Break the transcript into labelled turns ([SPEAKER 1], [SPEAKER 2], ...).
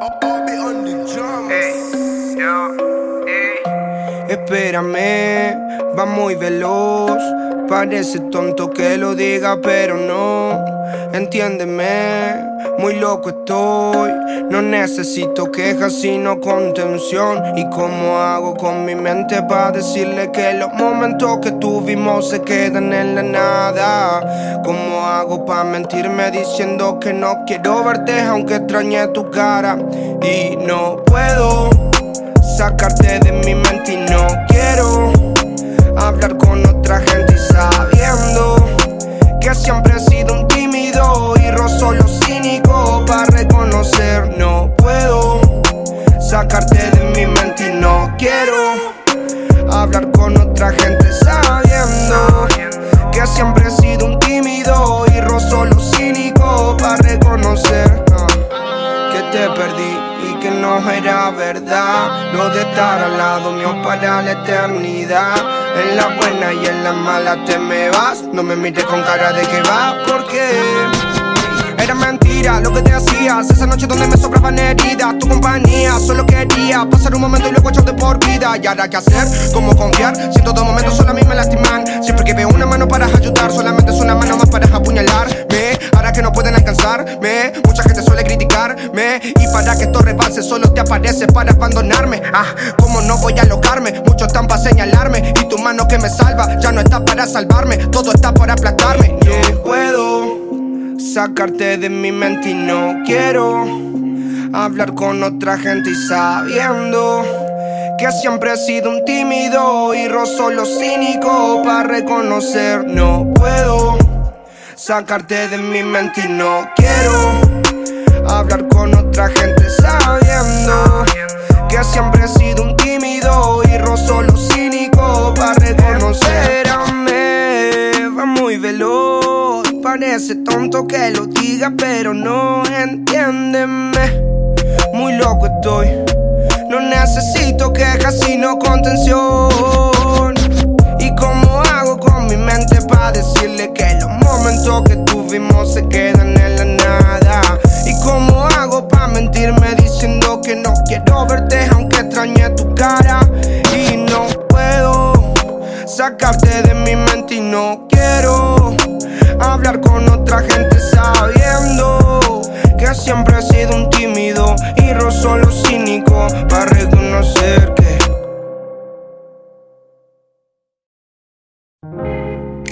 [SPEAKER 1] Espérame, va muy veloz. Parece tonto que lo diga, pero no. Entiéndeme, muy loco estoy. No necesito quejas sino contención. ¿Y cómo hago con mi mente para decirle que los momentos que tuvimos se quedan en la nada? ¿Cómo hago para mentirme diciendo que no quiero verte aunque extrañe tu cara? Y no puedo sacarte de mi mente y no quiero hablar con otra gente y sabiendo que siempre he sido un tímido y rozo lo cínico para reconocer. No puedo sacarte de mi mente y no quiero hablar con otra gente sabiendo que siempre he sido un tímido y rozo lo cínico para reconocer que te perdí y que no era verdad lo de estar al lado mío para la eternidad. En la buena y en la mala te me vas. No me mires con cara de que va, porque era mentira lo que te hacías. Esa noche donde me sobraban heridas, tu compañía. Solo quería pasar un momento y luego echarte por vida. ¿Y ahora qué hacer? ¿Cómo confiar? Si en todo momento solo a mí me lastiman. Siempre que veo una mano para ayudar, solamente es una mano más para apuñalarme. Ahora que no pueden alcanzarme, mucha gente suele criticarme. Y para que esto rebase solo te aparece para abandonarme. ¿Cómo no voy a alocarme? Muchos están para señalarme. Y tu mano que me salva ya no está para salvarme. Todo está para aplastarme. No puedo sacarte de mi mente y no quiero hablar con otra gente y sabiendo que siempre he sido un tímido y rozo lo cínico para reconocer. No puedo sacarte de mi mente y no quiero hablar con otra gente sabiendo que siempre he sido un tímido y rozo lo cínico para reconocer. Va muy veloz. Parece tonto que lo diga, pero no, entiéndeme. Muy loco estoy. No necesito quejas sino contención. ¿Y cómo hago con mi mente para decirle que los momentos que tuvimos se quedan en la nada? ¿Y cómo hago para mentirme diciendo que no quiero verte aunque extrañe tu cara? Y no puedo sacarte de mi mente y no quiero hablar con otra gente sabiendo que siempre he sido un tímido y rozo lo cínico para reconocer que